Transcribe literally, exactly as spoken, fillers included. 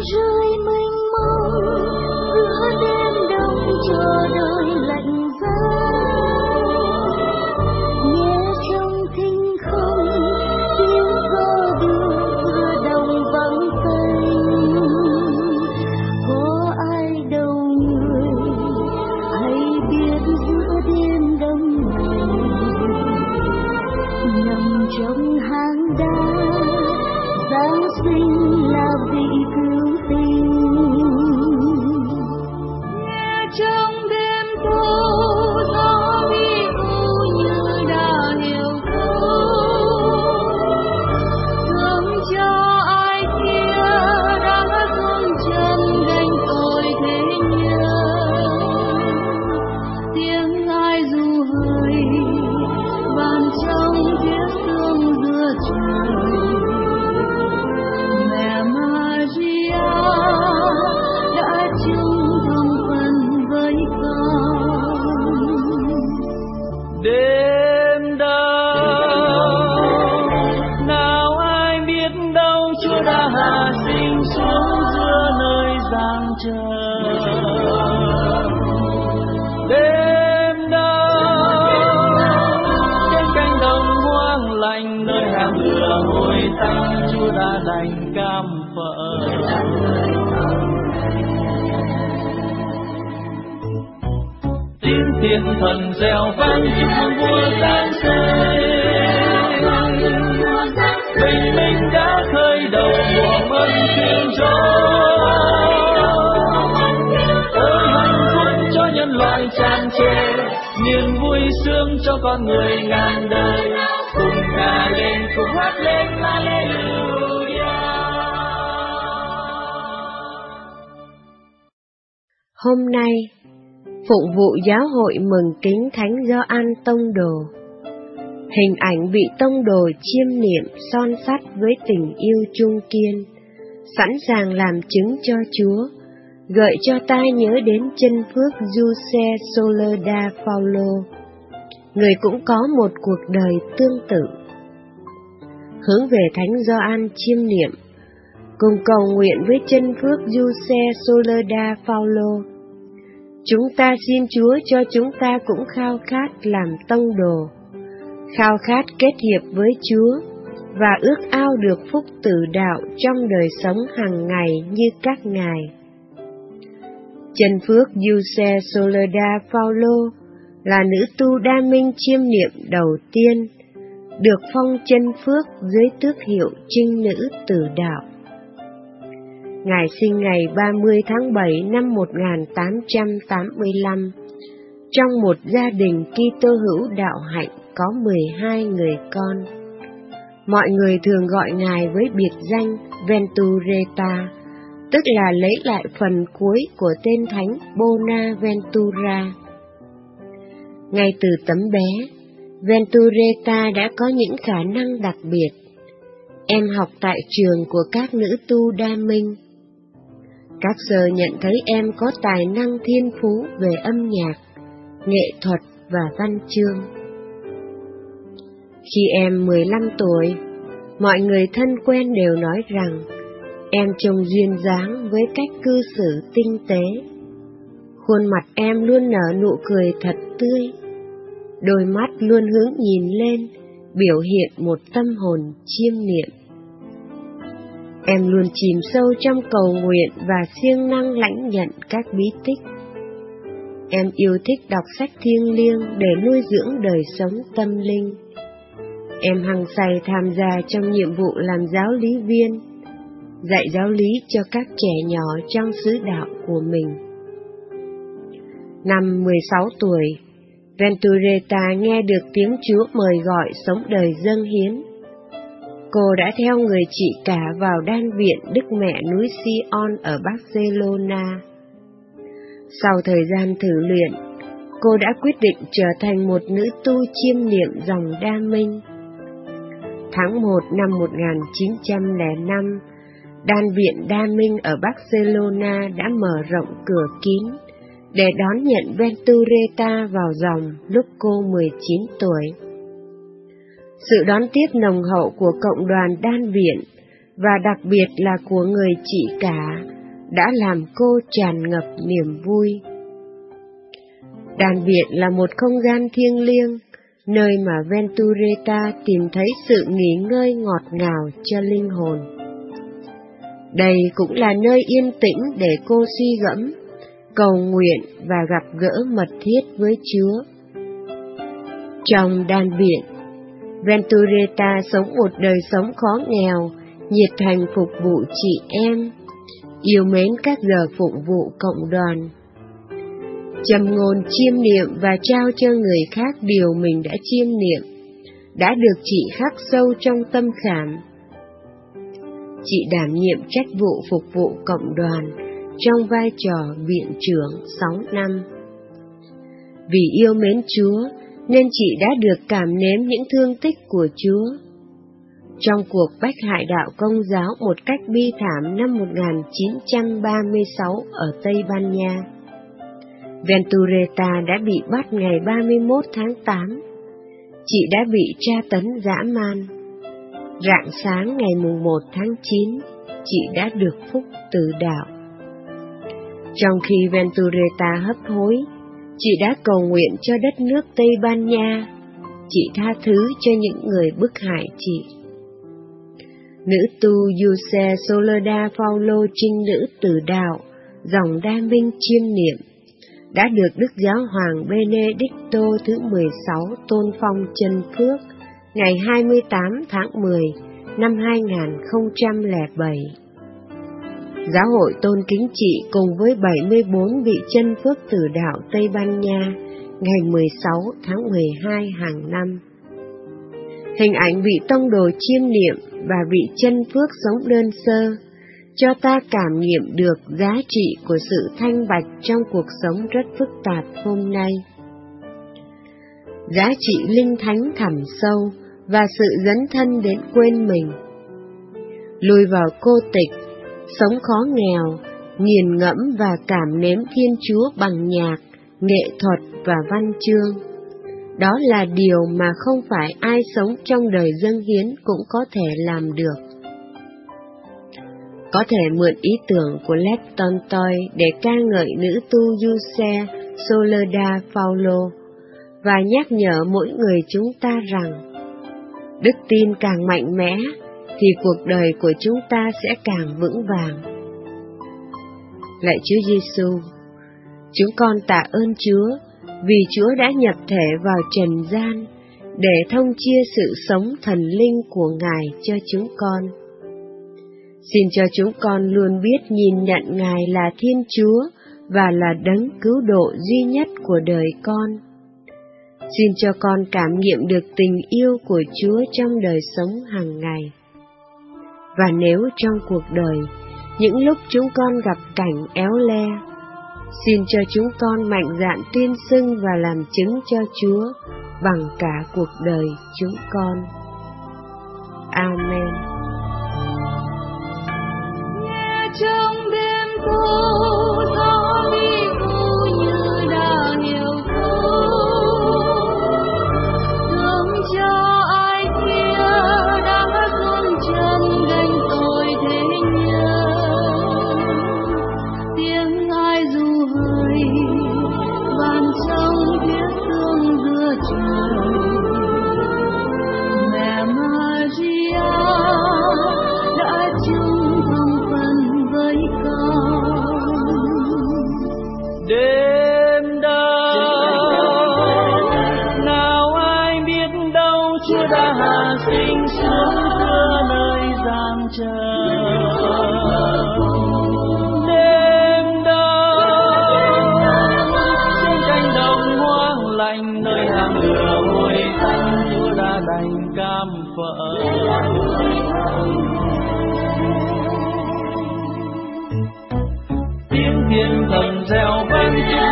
rơi mênh mông giữa đêm đông chờ đợi lạnh giá. Nghe trong thinh không tiếng gió đưa đồng vắng tênh. Có ai đâu người hay biết giữa đêm đông này nằm trong hang đá Giáng sinh là vị cứu tinh. Nghe trong đêm thâu gió đi u như đã hiểu thấu, thương cho ai kia đã thương chân gánh tội thế nhân. Tiếng ai ru hơi van trong tiếc thương giữa trời. Mẹ Maria đã chung thông phần với con. Đêm đâu nào ai biết đâu Chúa đã hạ sinh xuống giữa nơi giang trời. Đêm đâu trên cánh đồng hoang lạnh nơi hàng lửa hồi tanh Chúa đã đành cam phận. Tiếng thiên thần reo vang chúc mừng vua Giáng sinh. Bình minh đã khơi đầu mùa mân thiên chúa. Ôi hạnh phúc cho nhân loại tràn trề, niềm vui sướng cho con người ngàn đời. Cùng ca lên cùng hát lên Hallelujah. Hôm nay, phụng vụ giáo hội mừng kính Thánh Gioan Tông Đồ. Hình ảnh vị tông đồ chiêm niệm son sắt với tình yêu chung kiên, sẵn sàng làm chứng cho Chúa, gợi cho ta nhớ đến chân phước Giuse Soledad Paulo, người cũng có một cuộc đời tương tự. Hướng về Thánh Gioan chiêm niệm, cùng cầu nguyện với chân phước Giuse Soledad Paulo. Chúng ta xin Chúa cho chúng ta cũng khao khát làm tông đồ, khao khát kết hiệp với Chúa và ước ao được phúc tử đạo trong đời sống hàng ngày như các ngài. Chân phước Giuse Soledad Paulo là nữ tu đa minh chiêm niệm đầu tiên, được phong chân phước dưới tước hiệu trinh nữ tử đạo. Ngài sinh ngày ba mươi tháng bảy năm một nghìn tám trăm tám mươi lăm, trong một gia đình Kitô hữu đạo hạnh có mười hai người con. Mọi người thường gọi Ngài với biệt danh Ventureta, tức là lấy lại phần cuối của tên thánh Bonaventura. Ngay từ tấm bé, Ventureta đã có những khả năng đặc biệt. Em học tại trường của các nữ tu đa minh. Các sơ nhận thấy em có tài năng thiên phú về âm nhạc, nghệ thuật và văn chương. Khi em mười lăm tuổi, mọi người thân quen đều nói rằng em trông duyên dáng với cách cư xử tinh tế. Khuôn mặt em luôn nở nụ cười thật tươi, đôi mắt luôn hướng nhìn lên, biểu hiện một tâm hồn chiêm niệm. Em luôn chìm sâu trong cầu nguyện và siêng năng lãnh nhận các bí tích. Em yêu thích đọc sách thiêng liêng để nuôi dưỡng đời sống tâm linh. Em hăng say tham gia trong nhiệm vụ làm giáo lý viên, dạy giáo lý cho các trẻ nhỏ trong xứ đạo của mình. Năm mười sáu tuổi, Ventureta nghe được tiếng Chúa mời gọi sống đời dâng hiến. Cô đã theo người chị cả vào đan viện Đức Mẹ núi Sion ở Barcelona. Sau thời gian thử luyện, cô đã quyết định trở thành một nữ tu chiêm niệm dòng đa minh. Tháng một năm một nghìn chín trăm lẻ năm, đan viện đa minh ở Barcelona đã mở rộng cửa kín để đón nhận Ventureta vào dòng lúc cô mười chín tuổi. Sự đón tiếp nồng hậu của cộng đoàn đan viện và đặc biệt là của người chị cả đã làm cô tràn ngập niềm vui. Đàn viện là một không gian thiêng liêng, nơi mà Venturetta tìm thấy sự nghỉ ngơi ngọt ngào cho linh hồn. Đây cũng là nơi yên tĩnh để cô suy gẫm, cầu nguyện và gặp gỡ mật thiết với Chúa. Trong đàn viện, Venturetta sống một đời sống khó nghèo, nhiệt thành phục vụ chị em, yêu mến các giờ phụng vụ cộng đoàn. Trầm ngôn chiêm niệm và trao cho người khác điều mình đã chiêm niệm, đã được chị khắc sâu trong tâm khảm. Chị đảm nhiệm trách vụ phục vụ cộng đoàn trong vai trò viện trưởng sáu năm. Vì yêu mến Chúa nên chị đã được cảm nếm những thương tích của Chúa. Trong cuộc bách hại đạo Công giáo một cách bi thảm năm một nghìn chín trăm ba mươi sáu ở Tây Ban Nha, Venturetta đã bị bắt ngày ba mươi mốt tháng tám. Chị đã bị tra tấn dã man. Rạng sáng ngày mùng một tháng chín, chị đã được phúc từ đạo. Trong khi Venturetta hấp hối, chị đã cầu nguyện cho đất nước Tây Ban Nha. Chị tha thứ cho những người bức hại chị. Nữ tu Giuse Soledad Paulo trinh nữ từ đạo, dòng đa minh chiêm niệm, đã được Đức Giáo hoàng Benedicto thứ mười sáu tôn phong chân phước ngày hai mươi tám tháng mười năm hai nghìn không trăm lẻ bảy. Giáo hội tôn kính chị cùng với bảy mươi bốn vị chân phước tử đạo Tây Ban Nha ngày mười sáu tháng mười hai hàng năm. Hình ảnh vị tông đồ chiêm niệm và vị chân phước sống đơn sơ cho ta cảm nghiệm được giá trị của sự thanh bạch trong cuộc sống rất phức tạp hôm nay. Giá trị linh thánh thẳm sâu và sự dấn thân đến quên mình. Lùi vào cô tịch, sống khó nghèo, nghiền ngẫm và cảm nếm Thiên Chúa bằng nhạc, nghệ thuật và văn chương. Đó là điều mà không phải ai sống trong đời dâng hiến cũng có thể làm được. Có thể mượn ý tưởng của Lev Tolstoy để ca ngợi nữ tu Giuse Soledad Paulo và nhắc nhở mỗi người chúng ta rằng đức tin càng mạnh mẽ thì cuộc đời của chúng ta sẽ càng vững vàng. Lạy Chúa Giêsu, chúng con tạ ơn Chúa vì Chúa đã nhập thể vào trần gian để thông chia sự sống thần linh của Ngài cho chúng con. Xin cho chúng con luôn biết nhìn nhận Ngài là Thiên Chúa và là đấng cứu độ duy nhất của đời con. Xin cho con cảm nghiệm được tình yêu của Chúa trong đời sống hàng ngày. Và nếu trong cuộc đời, những lúc chúng con gặp cảnh éo le, xin cho chúng con mạnh dạn tuyên xưng và làm chứng cho Chúa bằng cả cuộc đời chúng con. Amen. Nghe trong đêm thu gió đi u như đào nhiều thu, thương cho ai kia đã dâng chân gánh tội thế nhân. Tiếng ai ru hơi van sông thiết thương giữa trời. Mẹ Maria đã chung thông phần với con. Đêm đó nào ai biết đâu Chúa đã hạ sinh xuống giữa nơi giang chờ. Đêm đó trên cánh đồng hoang lạnh nơi hàng lửa mùi tanh Chúa đã đành cam phận. Tiếng thiên thần reo vang